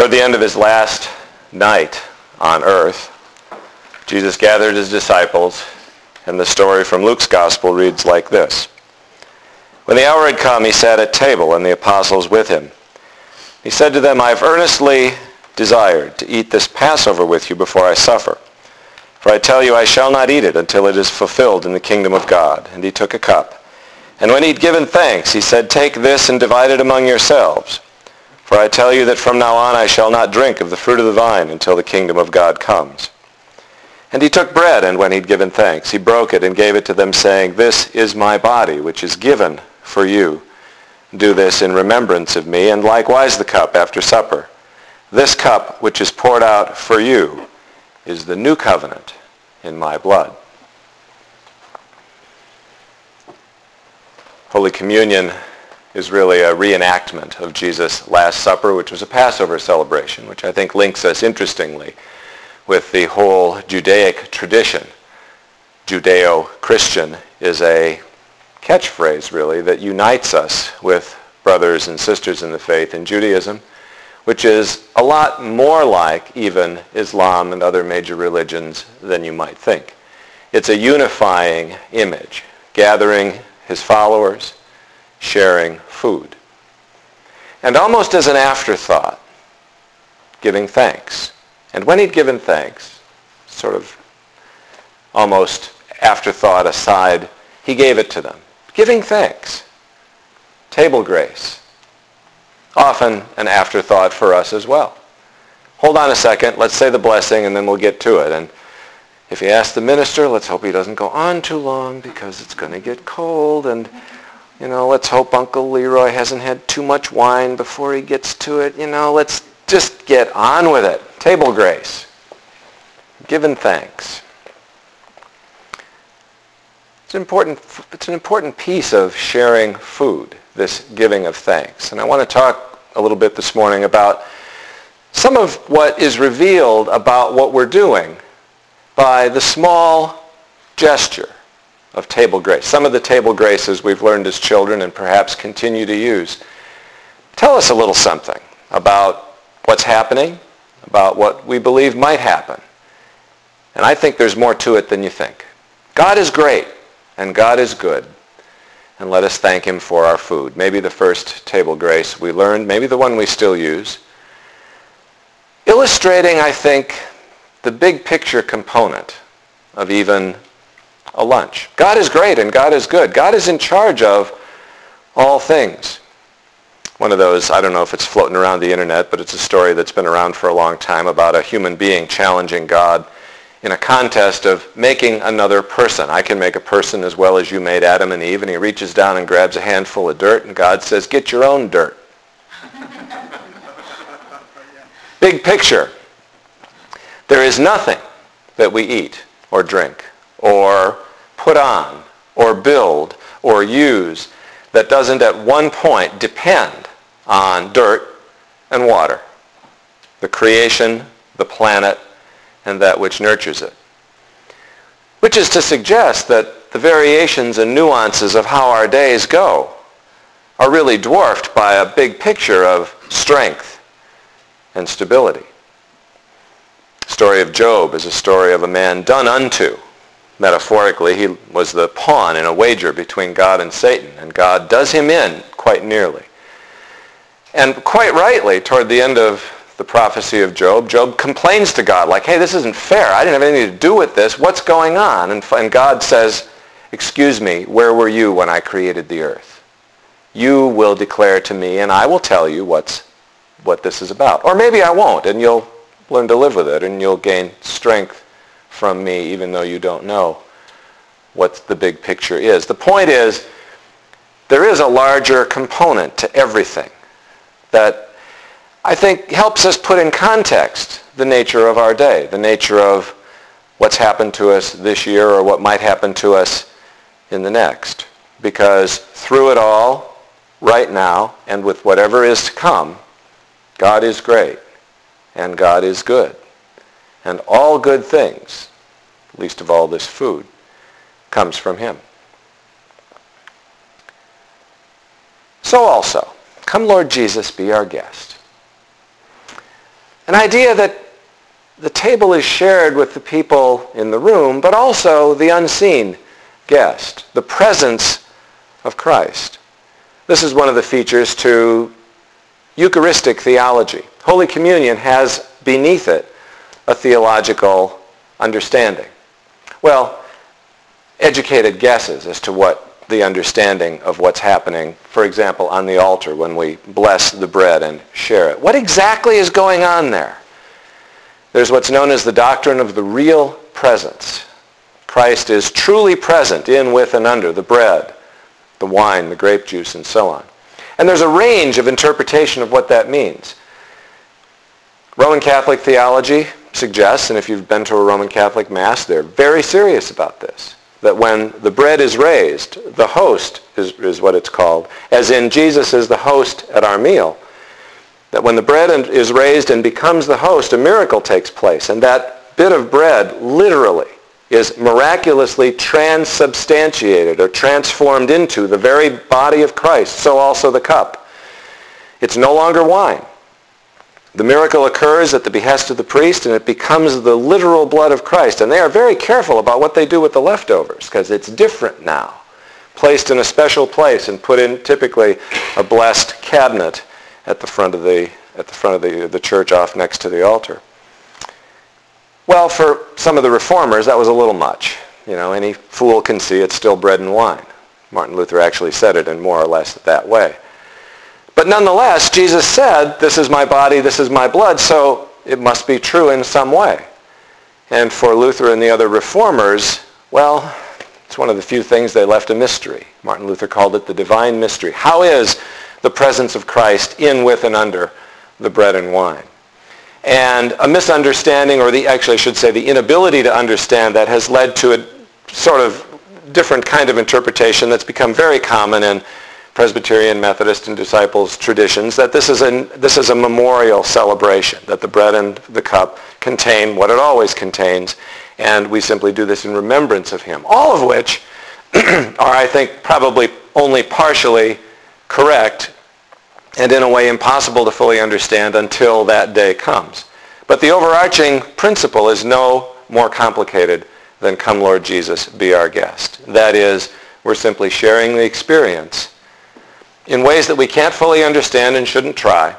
Toward the end of his last night on earth, Jesus gathered his disciples, and the story from Luke's gospel reads like this. When the hour had come, he sat at table, and the apostles with him. He said to them, I have earnestly desired to eat this Passover with you before I suffer. For I tell you, I shall not eat it until it is fulfilled in the kingdom of God. And he took a cup. And when he had given thanks, he said, Take this and divide it among yourselves. For I tell you that from now on I shall not drink of the fruit of the vine until the kingdom of God comes. And he took bread, and when he had given thanks, he broke it and gave it to them, saying, This is my body, which is given for you. Do this in remembrance of me, and likewise the cup after supper. This cup, which is poured out for you, is the new covenant in my blood. Holy Communion is really a reenactment of Jesus' Last Supper, which was a Passover celebration, which I think links us interestingly with the whole Judaic tradition. Judeo-Christian is a catchphrase, really, that unites us with brothers and sisters in the faith in Judaism, which is a lot more like even Islam and other major religions than you might think. It's a unifying image, gathering his followers, sharing food. And almost as an afterthought, giving thanks. And when he'd given thanks, sort of almost afterthought aside, he gave it to them. Giving thanks. Table grace. Often an afterthought for us as well. Hold on a second, let's say the blessing and then we'll get to it. And if you ask the minister, let's hope he doesn't go on too long because it's going to get cold. And, let's hope Uncle Leroy hasn't had too much wine before he gets to it. Let's just get on with it. Table grace. Giving thanks. It's an important piece of sharing food, this giving of thanks. And I want to talk a little bit this morning about some of what is revealed about what we're doing by the small gesture of table grace. Some of the table graces we've learned as children and perhaps continue to use tell us a little something about what's happening, about what we believe might happen. And I think there's more to it than you think. God is great. And God is good. And let us thank him for our food. Maybe the first table grace we learned, maybe the one we still use. Illustrating, I think, the big picture component of even a lunch. God is great and God is good. God is in charge of all things. One of those, I don't know if it's floating around the internet, but it's a story that's been around for a long time about a human being challenging God in a contest of making another person. I can make a person as well as you made Adam and Eve. And he reaches down and grabs a handful of dirt, and God says, get your own dirt. Big picture. There is nothing that we eat or drink or put on or build or use that doesn't at one point depend on dirt and water. The creation, the planet, and that which nurtures it. Which is to suggest that the variations and nuances of how our days go are really dwarfed by a big picture of strength and stability. The story of Job is a story of a man done unto. Metaphorically, he was the pawn in a wager between God and Satan, and God does him in quite nearly. And quite rightly, toward the end of the prophecy of Job, Job complains to God like, hey, this isn't fair. I didn't have anything to do with this. What's going on? And God says, excuse me, where were you when I created the earth? You will declare to me, and I will tell you what this is about. Or maybe I won't, and you'll learn to live with it, and you'll gain strength from me, even though you don't know what the big picture is. The point is, there is a larger component to everything that I think helps us put in context the nature of our day, the nature of what's happened to us this year or what might happen to us in the next. Because through it all, right now, and with whatever is to come, God is great and God is good. And all good things, least of all this food, comes from him. So also, come Lord Jesus, be our guest. An idea that the table is shared with the people in the room, but also the unseen guest, the presence of Christ. This is one of the features to Eucharistic theology. Holy Communion has beneath it a theological understanding. Well, educated guesses as to what the understanding of what's happening, for example, on the altar when we bless the bread and share it. What exactly is going on there? There's what's known as the doctrine of the real presence. Christ is truly present in, with, and under the bread, the wine, the grape juice, and so on. And there's a range of interpretation of what that means. Roman Catholic theology suggests, and if you've been to a Roman Catholic Mass, they're very serious about this, that when the bread is raised, the host is what it's called, as in Jesus is the host at our meal, that when the bread is raised and becomes the host, a miracle takes place, and that bit of bread literally is miraculously transubstantiated or transformed into the very body of Christ, so also the cup. It's no longer wine. The miracle occurs at the behest of the priest, and it becomes the literal blood of Christ. And they are very careful about what they do with the leftovers, because it's different now, placed in a special place and put in typically a blessed cabinet at the front of the church off next to the altar. Well, for some of the reformers, that was a little much. You know, any fool can see it's still bread and wine. Martin Luther actually said it in more or less that way. But nonetheless, Jesus said, this is my body, this is my blood, so it must be true in some way. And for Luther and the other reformers, well, it's one of the few things they left a mystery. Martin Luther called it the divine mystery. How is the presence of Christ in, with, and under the bread and wine? And a misunderstanding, or actually I should say the inability to understand that, has led to a sort of different kind of interpretation that's become very common in Presbyterian, Methodist, and Disciples traditions, that this is a memorial celebration, that the bread and the cup contain what it always contains, and we simply do this in remembrance of him. All of which are, I think, probably only partially correct, and in a way impossible to fully understand until that day comes. But the overarching principle is no more complicated than "Come, Lord Jesus, be our guest." That is, we're simply sharing the experience in ways that we can't fully understand and shouldn't try.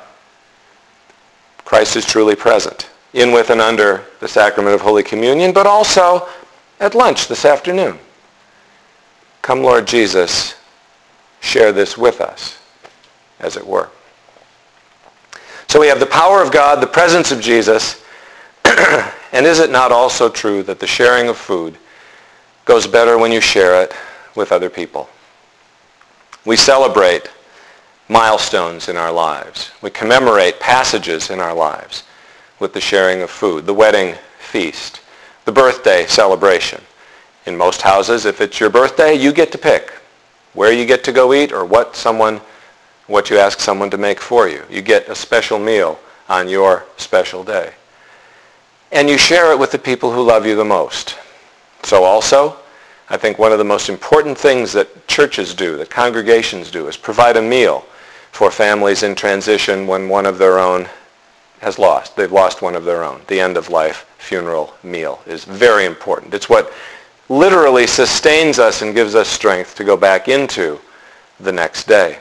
Christ is truly present in, with, and under the sacrament of Holy Communion, but also at lunch this afternoon. Come, Lord Jesus, share this with us, as it were. So we have the power of God, the presence of Jesus, and is it not also true that the sharing of food goes better when you share it with other people? We celebrate milestones in our lives. We commemorate passages in our lives with the sharing of food, the wedding feast, the birthday celebration. In most houses, if it's your birthday, you get to pick where you get to go eat or what you ask someone to make for you. You get a special meal on your special day. And you share it with the people who love you the most. So also, I think one of the most important things that churches do, that congregations do, is provide a meal for families in transition when one of their own they've lost one of their own. The end-of-life funeral meal is very important. It's what literally sustains us and gives us strength to go back into the next day.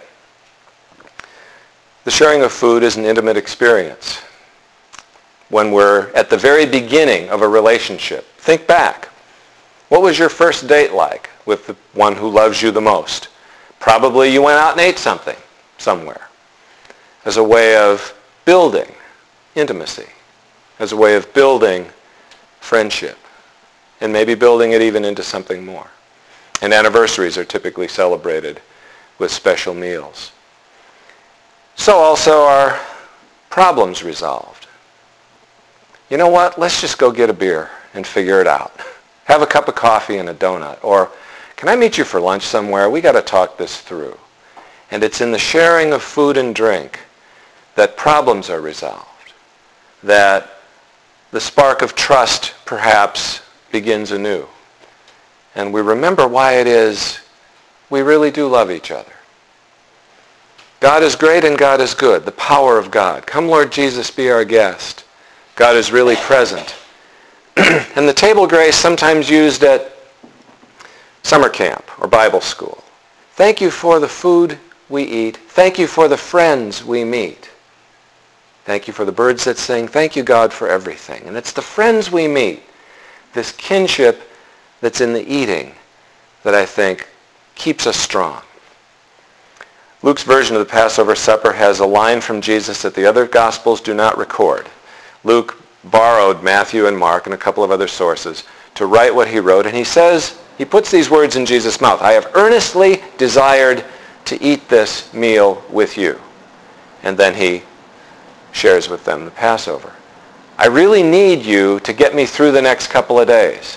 The sharing of food is an intimate experience. When we're at the very beginning of a relationship, think back. What was your first date like with the one who loves you the most? Probably you went out and ate something somewhere as a way of building intimacy, as a way of building friendship, and maybe building it even into something more. And anniversaries are typically celebrated with special meals. So also are problems resolved. You know what? Let's just go get a beer and figure it out. Have a cup of coffee and a donut. Or, can I meet you for lunch somewhere? We got to talk this through. And it's in the sharing of food and drink that problems are resolved, that the spark of trust perhaps begins anew. And we remember why it is we really do love each other. God is great and God is good, the power of God. Come, Lord Jesus, be our guest. God is really present. And the table grace sometimes used at summer camp or Bible school. Thank you for the food we eat. Thank you for the friends we meet. Thank you for the birds that sing. Thank you, God, for everything. And it's the friends we meet, this kinship that's in the eating, that I think keeps us strong. Luke's version of the Passover supper has a line from Jesus that the other Gospels do not record. Luke borrowed Matthew and Mark and a couple of other sources to write what he wrote, and he puts these words in Jesus' mouth. I have earnestly desired to eat this meal with you. And then he shares with them the Passover. I really need you to get me through the next couple of days.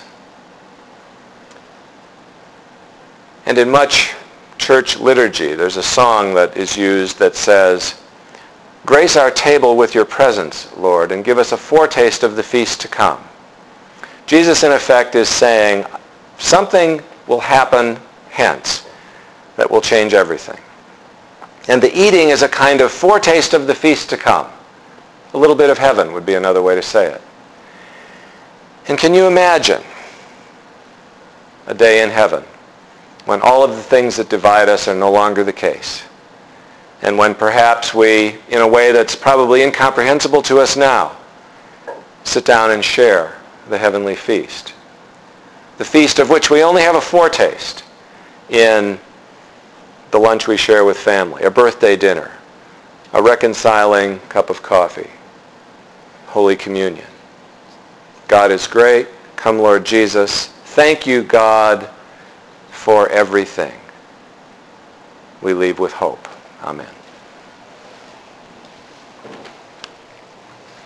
And in much church liturgy, there's a song that is used that says, grace our table with your presence, Lord, and give us a foretaste of the feast to come. Jesus, in effect, is saying something will happen hence that will change everything. And the eating is a kind of foretaste of the feast to come. A little bit of heaven would be another way to say it. And can you imagine a day in heaven when all of the things that divide us are no longer the case? And when perhaps we, in a way that's probably incomprehensible to us now, sit down and share the heavenly feast. The feast of which we only have a foretaste in the lunch we share with family, a birthday dinner, a reconciling cup of coffee, Holy Communion. God is great. Come, Lord Jesus. Thank you, God, for everything. We leave with hope. Amen.